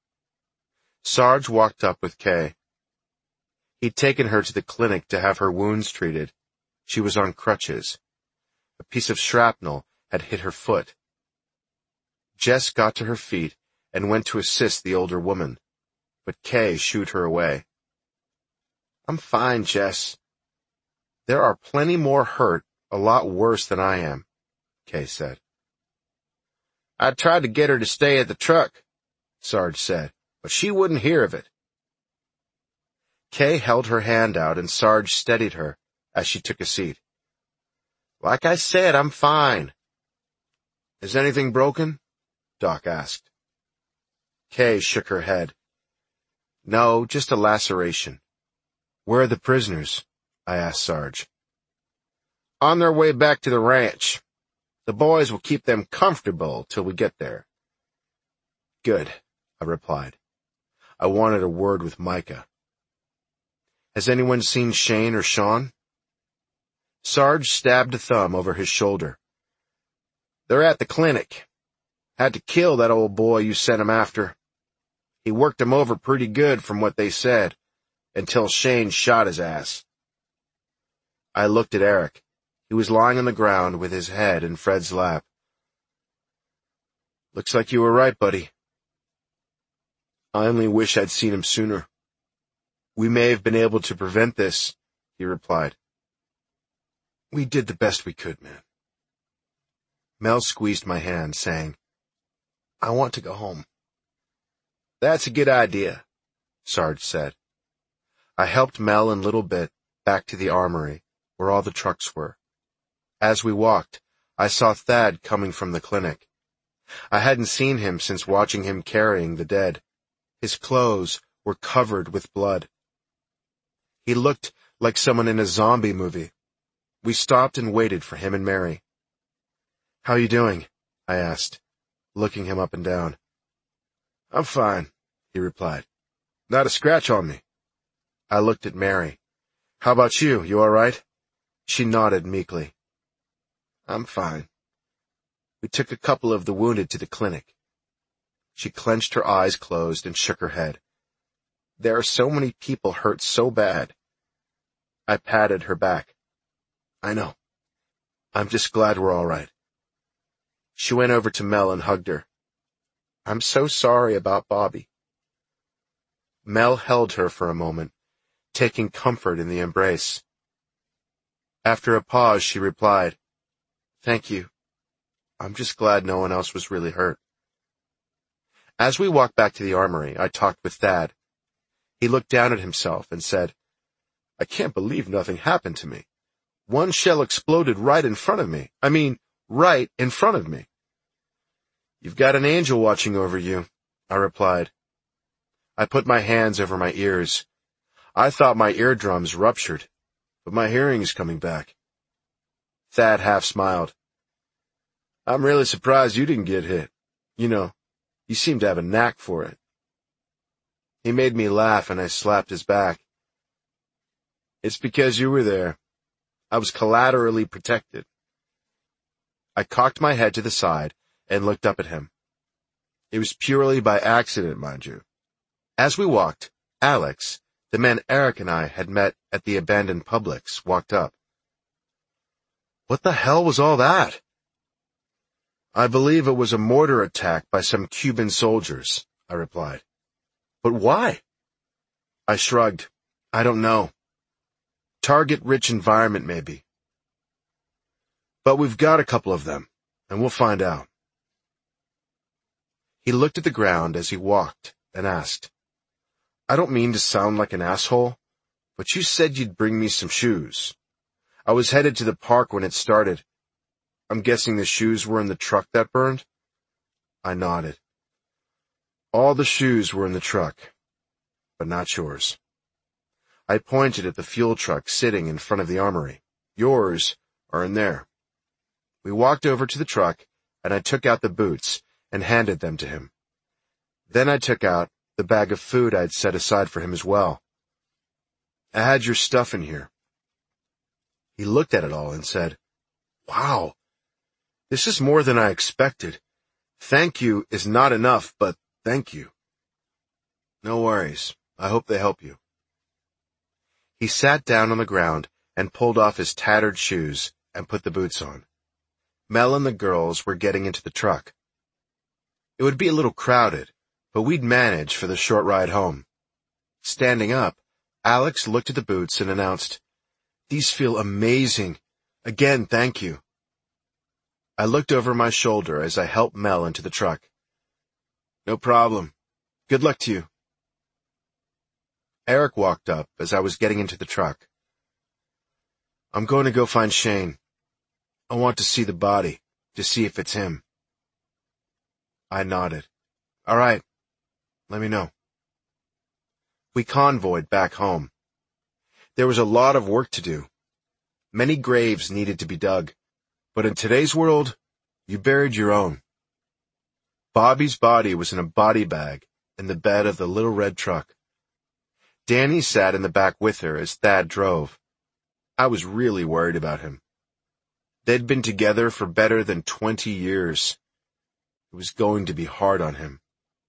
Sarge walked up with Kay. He'd taken her to the clinic to have her wounds treated. She was on crutches. A piece of shrapnel had hit her foot. Jess got to her feet and went to assist the older woman, but Kay shooed her away. I'm fine, Jess. There are plenty more hurt, a lot worse than I am, Kay said. I tried to get her to stay at the truck, Sarge said, but she wouldn't hear of it. Kay held her hand out and Sarge steadied her as she took a seat. Like I said, I'm fine. Is anything broken? Doc asked. Kay shook her head. No, just a laceration. Where are the prisoners? I asked Sarge. On their way back to the ranch. The boys will keep them comfortable till we get there. Good, I replied. I wanted a word with Micah. Has anyone seen Shane or Sean? Sarge stabbed a thumb over his shoulder. They're at the clinic. Had to kill that old boy you sent him after. He worked him over pretty good from what they said, until Shane shot his ass. I looked at Eric. He was lying on the ground with his head in Fred's lap. Looks like you were right, buddy. I only wish I'd seen him sooner. We may have been able to prevent this, he replied. We did the best we could, man. Mel squeezed my hand, saying, I want to go home. That's a good idea, Sarge said. I helped Mel and Little Bit back to the armory, where all the trucks were. As we walked, I saw Thad coming from the clinic. I hadn't seen him since watching him carrying the dead. His clothes were covered with blood. He looked like someone in a zombie movie. We stopped and waited for him and Mary. How you doing? I asked, looking him up and down. I'm fine, he replied. Not a scratch on me. I looked at Mary. How about you? You all right? She nodded meekly. I'm fine. We took a couple of the wounded to the clinic. She clenched her eyes closed and shook her head. There are so many people hurt so bad. I patted her back. I know. I'm just glad we're all right. She went over to Mel and hugged her. I'm so sorry about Bobby. Mel held her for a moment, taking comfort in the embrace. After a pause, she replied, Thank you. I'm just glad no one else was really hurt. As we walked back to the armory, I talked with Thad. He looked down at himself and said, I can't believe nothing happened to me. One shell exploded right in front of me. I mean, right in front of me. You've got an angel watching over you, I replied. I put my hands over my ears. I thought my eardrums ruptured, but my hearing's coming back. Thad half smiled. I'm really surprised you didn't get hit. You know, you seem to have a knack for it. He made me laugh and I slapped his back. It's because you were there. I was collaterally protected. I cocked my head to the side and looked up at him. It was purely by accident, mind you. As we walked, Alex, the man Eric and I had met at the abandoned Publix, walked up. What the hell was all that? I believe it was a mortar attack by some Cuban soldiers, I replied. But why? I shrugged. I don't know. Target-rich environment, maybe. But we've got a couple of them, and we'll find out. He looked at the ground as he walked and asked, I don't mean to sound like an asshole, but you said you'd bring me some shoes. I was headed to the park when it started. I'm guessing the shoes were in the truck that burned? I nodded. All the shoes were in the truck, but not yours. I pointed at the fuel truck sitting in front of the armory. Yours are in there. We walked over to the truck, and I took out the boots and handed them to him. Then I took out the bag of food I'd set aside for him as well. I had your stuff in here. He looked at it all and said, Wow, this is more than I expected. Thank you is not enough, but thank you. No worries. I hope they help you. He sat down on the ground and pulled off his tattered shoes and put the boots on. Mel and the girls were getting into the truck. It would be a little crowded, but we'd manage for the short ride home. Standing up, Alex looked at the boots and announced, These feel amazing. Again, thank you. I looked over my shoulder as I helped Mel into the truck. No problem. Good luck to you. Eric walked up as I was getting into the truck. I'm going to go find Shane. I want to see the body, to see if it's him. I nodded. All right. Let me know. We convoyed back home. There was a lot of work to do. Many graves needed to be dug, but in today's world, you buried your own. Bobby's body was in a body bag in the bed of the little red truck. Danny sat in the back with her as Thad drove. I was really worried about him. They'd been together for better than twenty years. It was going to be hard on him.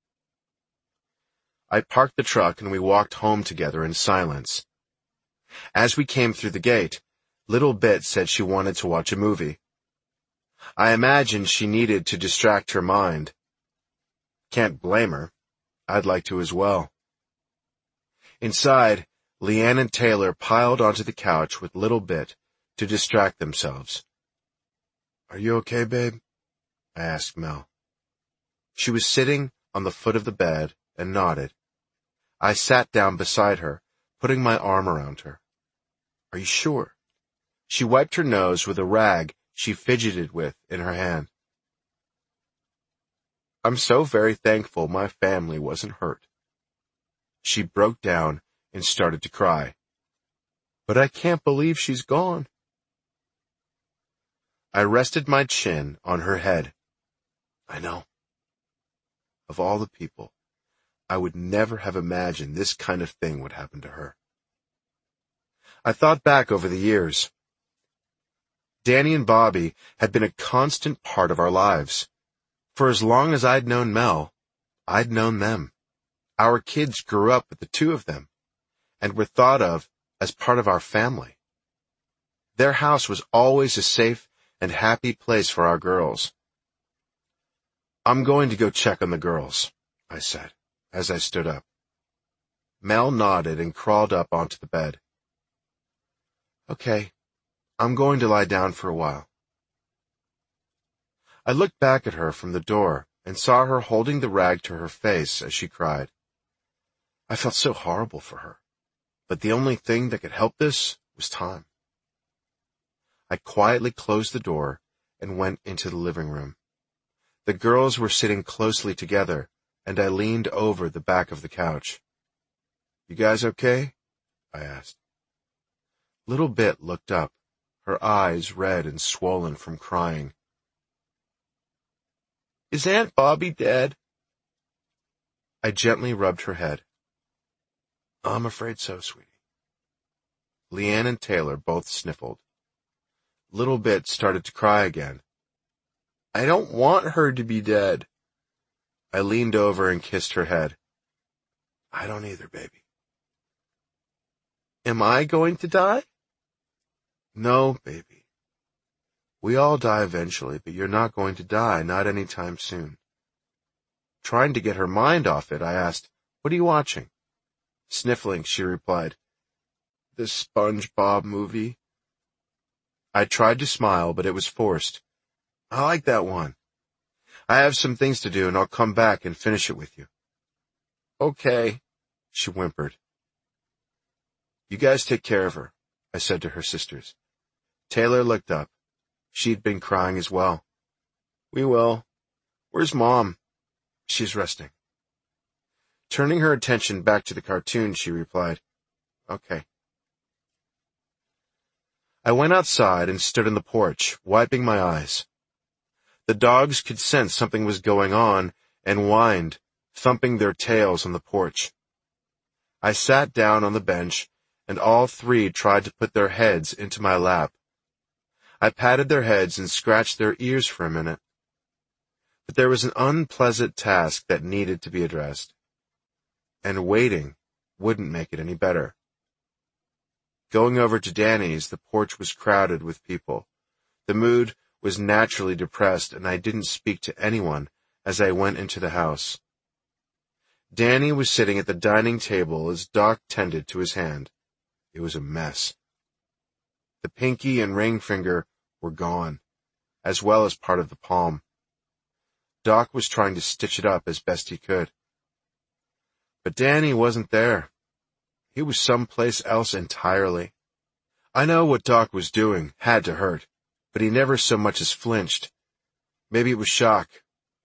I parked the truck and we walked home together in silence. As we came through the gate, Little Bit said she wanted to watch a movie. I imagined she needed to distract her mind. Can't blame her. I'd like to as well. Inside, Leanne and Taylor piled onto the couch with Little Bit to distract themselves. Are you okay, babe? I asked Mel. She was sitting on the foot of the bed and nodded. I sat down beside her, putting my arm around her. Are you sure? She wiped her nose with a rag she fidgeted with in her hand. I'm so very thankful my family wasn't hurt. She broke down and started to cry. But I can't believe she's gone. I rested my chin on her head. I know. Of all the people, I would never have imagined this kind of thing would happen to her. I thought back over the years. Danny and Bobby had been a constant part of our lives. For as long as I'd known Mel, I'd known them. Our kids grew up with the two of them, and were thought of as part of our family. Their house was always a safe and happy place for our girls. I'm going to go check on the girls, I said, as I stood up. Mel nodded and crawled up onto the bed. Okay, I'm going to lie down for a while. I looked back at her from the door and saw her holding the rag to her face as she cried. I felt so horrible for her, but the only thing that could help this was time. I quietly closed the door and went into the living room. The girls were sitting closely together, and I leaned over the back of the couch. You guys okay? I asked. Little Bit looked up, her eyes red and swollen from crying. Is Aunt Bobby dead? I gently rubbed her head. I'm afraid so, sweetie. Leanne and Taylor both sniffled. Little Bit started to cry again. I don't want her to be dead. I leaned over and kissed her head. I don't either, baby. Am I going to die? No, baby. We all die eventually, but you're not going to die, not any time soon. Trying to get her mind off it, I asked, What are you watching? Sniffling, she replied, The SpongeBob movie. I tried to smile, but it was forced. I like that one. I have some things to do, and I'll come back and finish it with you. Okay, she whimpered. You guys take care of her, I said to her sisters. Taylor looked up. She'd been crying as well. We will. Where's Mom? She's resting. Turning her attention back to the cartoon, she replied, Okay. I went outside and stood on the porch, wiping my eyes. The dogs could sense something was going on and whined, thumping their tails on the porch. I sat down on the bench, and all three tried to put their heads into my lap. I patted their heads and scratched their ears for a minute. But there was an unpleasant task that needed to be addressed, and waiting wouldn't make it any better. Going over to Danny's, the porch was crowded with people. The mood was naturally depressed, and I didn't speak to anyone as I went into the house. Danny was sitting at the dining table as Doc tended to his hand. It was a mess. The pinky and ring finger were gone, as well as part of the palm. Doc was trying to stitch it up as best he could. But Danny wasn't there. He was someplace else entirely. I know what Doc was doing had to hurt, but he never so much as flinched. Maybe it was shock,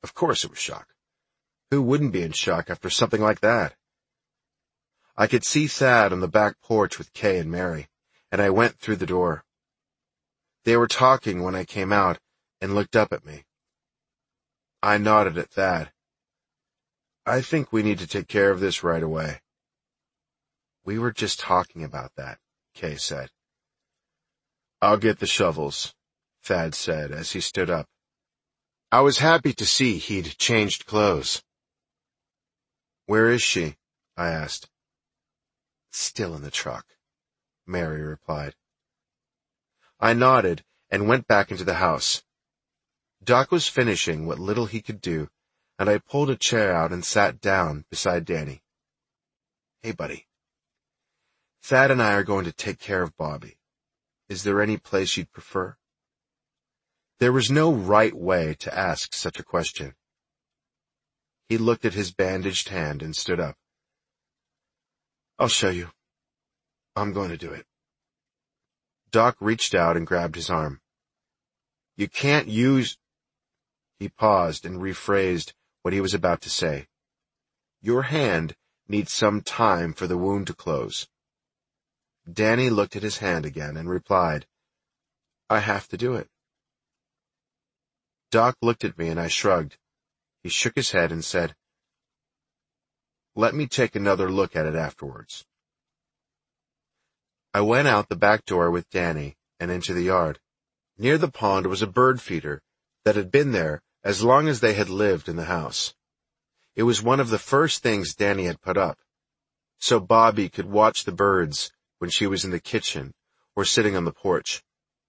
Of course it was shock. Who wouldn't be in shock after something like that? I could see Thad on the back porch with Kay and Mary, and I went through the door. They were talking when I came out and looked up at me. I nodded at Thad. I think we need to take care of this right away. We were just talking about that, Kay said. I'll get the shovels, Thad said as he stood up. I was happy to see he'd changed clothes. Where is she? I asked. Still in the truck, Mary replied. I nodded and went back into the house. Doc was finishing what little he could do, and I pulled a chair out and sat down beside Danny. Hey, buddy. Thad and I are going to take care of Bobby. Is there any place you'd prefer? There was no right way to ask such a question. He looked at his bandaged hand and stood up. I'll show you. I'm going to do it. Doc reached out and grabbed his arm. You can't use... He paused and rephrased what he was about to say. Your hand needs some time for the wound to close. Danny looked at his hand again and replied, I have to do it. Doc looked at me and I shrugged. He shook his head and said, Let me take another look at it afterwards. I went out the back door with Danny and into the yard. Near the pond was a bird feeder that had been there as long as they had lived in the house. It was one of the first things Danny had put up, so Bobby could watch the birds when she was in the kitchen or sitting on the porch.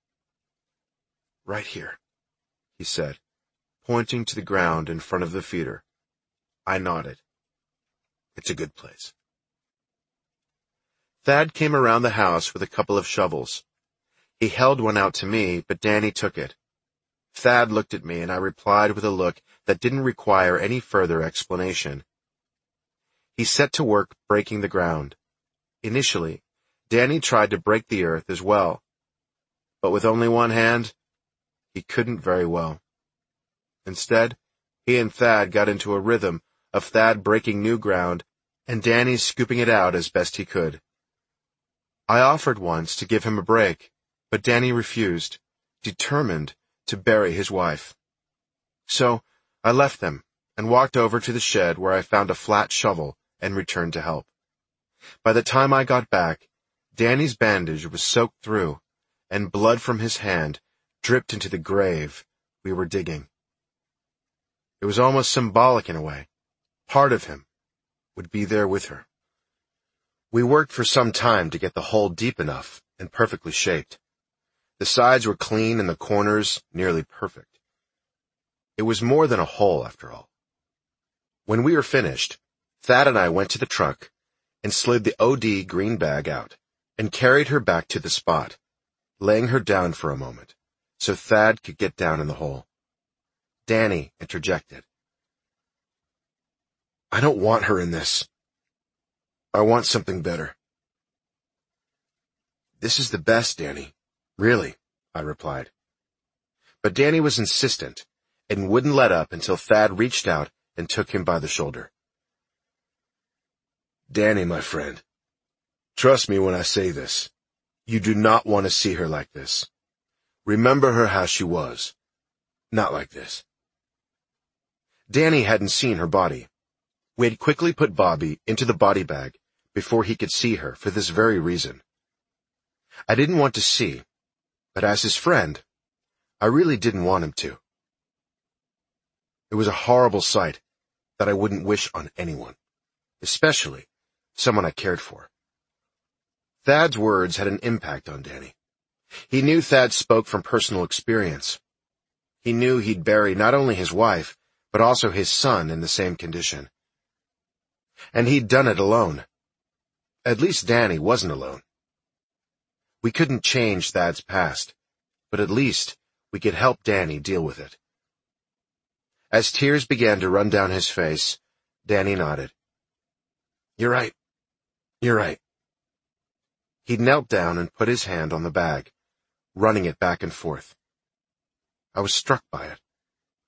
Right here, he said, pointing to the ground in front of the feeder. I nodded. It's a good place. Thad came around the house with a couple of shovels. He held one out to me, but Danny took it. Thad looked at me, and I replied with a look that didn't require any further explanation. He set to work breaking the ground. Initially, Danny tried to break the earth as well, but with only one hand, he couldn't very well. Instead, he and Thad got into a rhythm of Thad breaking new ground and Danny scooping it out as best he could. I offered once to give him a break, but Danny refused, determined to bury his wife. So I left them and walked over to the shed where I found a flat shovel and returned to help. By the time I got back, Danny's bandage was soaked through, and blood from his hand dripped into the grave we were digging. It was almost symbolic in a way. Part of him would be there with her. We worked for some time to get the hole deep enough and perfectly shaped. The sides were clean and the corners nearly perfect. It was more than a hole, after all. When we were finished, Thad and I went to the truck and slid the O D green bag out and carried her back to the spot, laying her down for a moment so Thad could get down in the hole. Danny interjected. I don't want her in this. I want something better. This is the best, Danny. Really, I replied. But Danny was insistent and wouldn't let up until Thad reached out and took him by the shoulder. Danny, my friend, trust me when I say this. You do not want to see her like this. Remember her how she was, not like this. Danny hadn't seen her body. We had quickly put Bobby into the body bag before he could see her for this very reason. I didn't want to see, but as his friend, I really didn't want him to. It was a horrible sight that I wouldn't wish on anyone, especially someone I cared for. Thad's words had an impact on Danny. He knew Thad spoke from personal experience. He knew he'd bury not only his wife, but also his son in the same condition. And he'd done it alone. At least Danny wasn't alone. We couldn't change Thad's past, but at least we could help Danny deal with it. As tears began to run down his face, Danny nodded. You're right. You're right. He knelt down and put his hand on the bag, running it back and forth. I was struck by it.